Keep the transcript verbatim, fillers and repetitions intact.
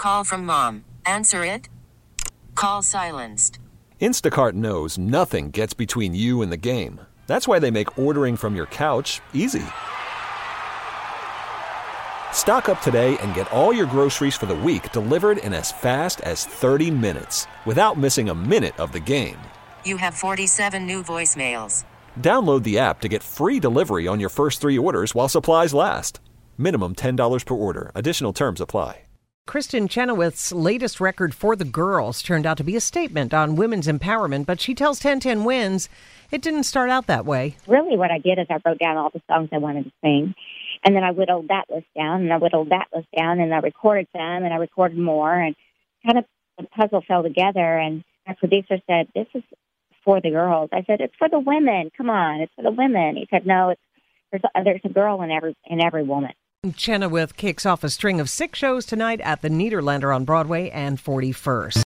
Call from mom. Answer it. Call silenced. Instacart knows nothing gets between you and the game. That's why they make ordering from your couch easy. Stock up today and get all your groceries for the week delivered in as fast as thirty minutes without missing a minute of the game. You have forty-seven new voicemails. Download the app to get free delivery on your first three orders while supplies last. Minimum ten dollars per order. Additional terms apply. Kristen Chenoweth's latest record for the girls turned out to be a statement on women's empowerment, but she tells ten ten Wins it didn't start out that way. Really what I did is I wrote down all the songs I wanted to sing, and then I whittled that list down, and I whittled that list down, and I recorded some, and I recorded more, and kind of the puzzle fell together, and my producer said, this is for the girls. I said, it's for the women. Come on, it's for the women. He said, no, it's, there's, a, there's a girl in every in every woman. Chenoweth kicks off a string of six shows tonight at the Nederlander on Broadway and forty-first.